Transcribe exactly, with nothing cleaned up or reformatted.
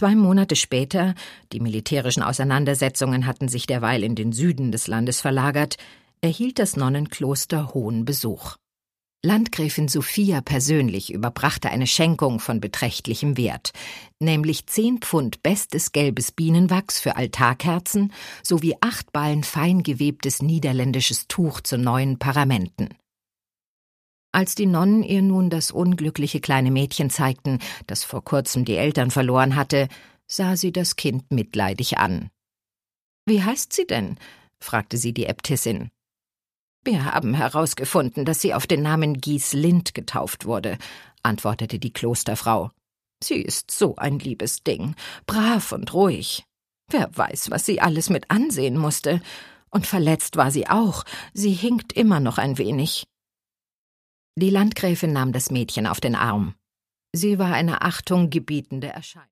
Zwei Monate später, die militärischen Auseinandersetzungen hatten sich derweil in den Süden des Landes verlagert, erhielt das Nonnenkloster hohen Besuch. Landgräfin Sophia persönlich überbrachte eine Schenkung von beträchtlichem Wert, nämlich zehn Pfund bestes gelbes Bienenwachs für Altarkerzen sowie acht Ballen fein gewebtes niederländisches Tuch zu neuen Paramenten. Als die Nonnen ihr nun das unglückliche kleine Mädchen zeigten, das vor kurzem die Eltern verloren hatte, sah sie das Kind mitleidig an. »Wie heißt sie denn?« fragte sie die Äbtissin. »Wir haben herausgefunden, dass sie auf den Namen Gieslind getauft wurde«, antwortete die Klosterfrau. »Sie ist so ein liebes Ding, brav und ruhig. Wer weiß, was sie alles mit ansehen musste. Und verletzt war sie auch, sie hinkt immer noch ein wenig.« Die Landgräfin nahm das Mädchen auf den Arm. Sie war eine Achtung gebietende Erscheinung.